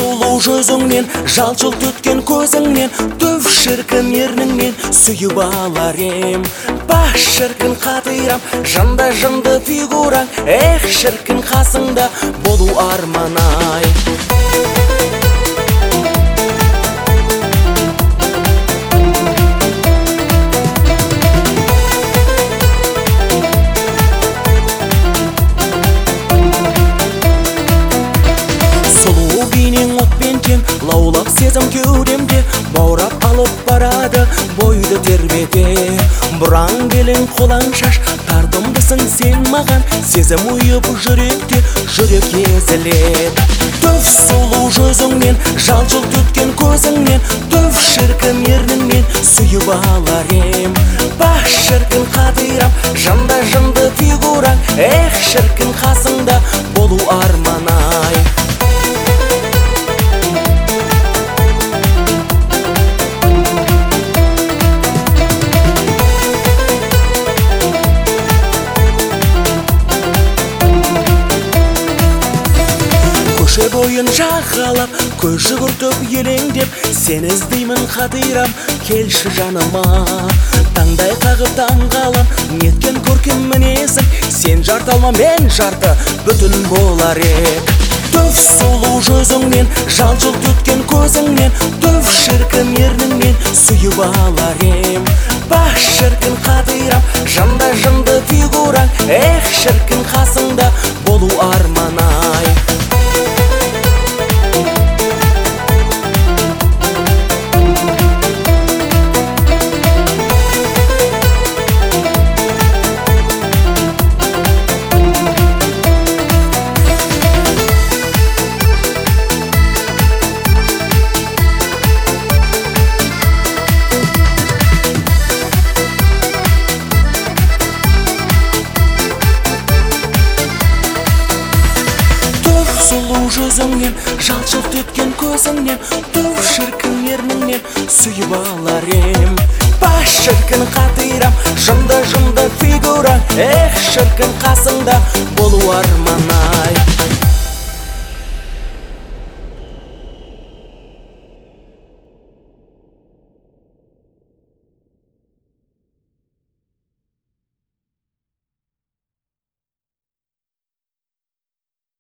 сұлу жүзіңнен, жалт-жұлт өткен көзіңнен, түп шіркін ерніңнен сүйіп алар ем. Баш шіркін қатырам, жынды фигураң, эх, шіркін қасыңда болу арман-ай. Сұлу бейнең отпен тең, лаулап сезім кеудемде, баурап алып барады бойды тербете. Бұраң белің қолаң шаш, тартымдысың сен маған, сезім ұйып жүректе, жүрек езілет. Түп сұлу жүзіңнен, жалт-жұлт өткен көзіңнен, түп шіркін ерніңнен сүйіп алар ем. Баш шіркін қатырам, жынды фигураң, эх, шіркін қасыңда болу арман-ай. Көше бойын жағалап, көз жүгіртіп елеңдеп, сен іздеймін қатырам, келші жаныма. Таңдай қағып таңғалам, неткен көркем мінезің, сен жарты алма, мен жарты бүтін болар ек. Түп сұлу жүзіңнен, жалт-жұлт өткен көзіңнен, түп шіркін ерніңнен сүйіп алар ем. Баш шіркін қатырам, жынды фигураң, эх, шіркін қасыңда болу арман-ай. Сұлу жүзіңнен, жалт-жұлт өткен көзіңнен, түп шіркін ерніңнен сүйіп алар ем. Баш шіркін қатырам, жынды фигураң, эх, шіркін қасыңда болу арман-ай.